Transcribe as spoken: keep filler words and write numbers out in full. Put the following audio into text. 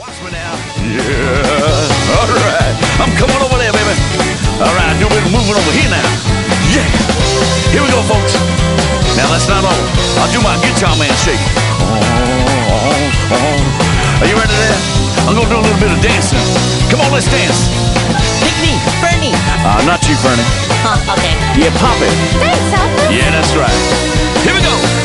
Watch me now. Yeah. All right. I'm coming over there, baby. All right. Do a bit of moving over here now. Yeah. Here we go, folks. Now that's not all. I'll do my guitar man shake. Are you ready there? I'm gonna do a little bit of dancing. Come on, let's dance. Pick me, Fernie. Uh, not you, Fernie. Huh, okay. Yeah, pop it. Thanks, Alpha. Yeah, that's right. Here we go.